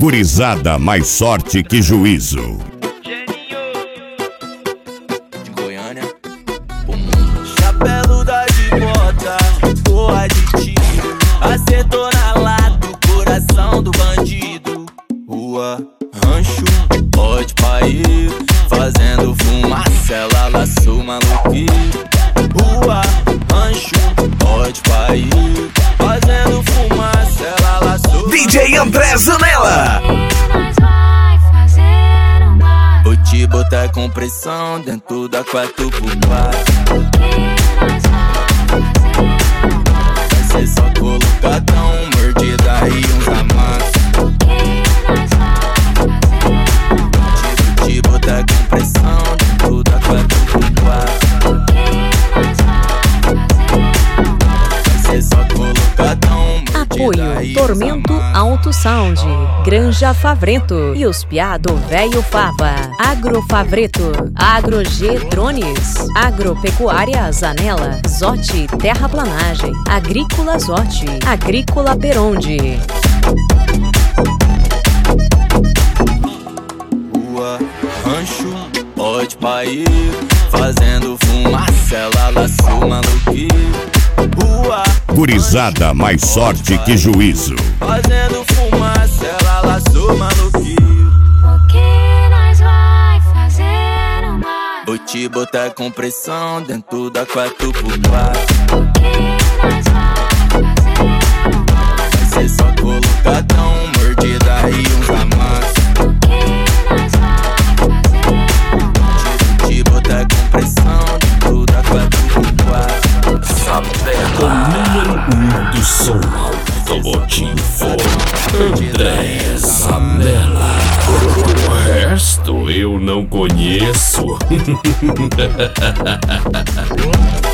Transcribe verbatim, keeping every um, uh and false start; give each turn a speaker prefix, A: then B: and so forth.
A: Gurizada mais sorte que juízo.
B: De Goiânia, o mundo. Chapéu da de bota, porra de tiro. Acertou na lata o coração do bandido. Rua, rancho, pode pair. Fazendo fumaça, ela laçou maluquinho. Rua, rancho, pode pair. Fazendo fumaça, ela laçou.
C: D J André Zanella.
B: Vou te botar com pressão dentro da quatro por quatro. Vai ser só colocadão, mordida e uns amassos. Vou te botar com pressão dentro da quatro por quatro. Vai ser só colocadão.
D: Apoio Tormento Alto Sound, Granja Favreto e os piado Velho Fava, Agrofavreto, AgroG Drones, Agropecuária Zanella, Zote Terraplanagem, Agrícola Zote, Agrícola Peronde.
B: Rua, rancho, pode pair. Fazendo fumaça, ela laçou maluquinho. Rua,
A: Gurizada mais sorte que juízo.
B: fazendo fumaça, ela laçou maluquinho.
E: O que nós vai fazer no mar?
B: Vou te botar com pressão dentro da quatro por quatro.
E: O que nós vai fazer no mar?
B: Vai ser só colocadão, mordida e uns amassos.
E: O que nós vai fazer no mar?
B: Vou te botar com pressão dentro da quatro por quatro.
C: O número um do som automotivo, André Zanella. O resto eu não conheço.